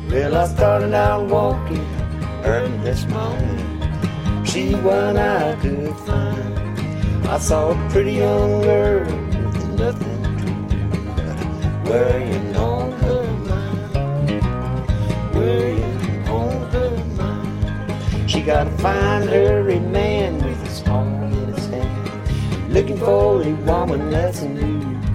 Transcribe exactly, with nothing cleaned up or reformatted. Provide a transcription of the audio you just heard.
Well, I started out walking early this morning. She one I could find. I saw a pretty young girl with nothing to do but worrying on her mind, worrying on her mind. She gotta find her a man with his heart in his hand, looking for a woman that's new.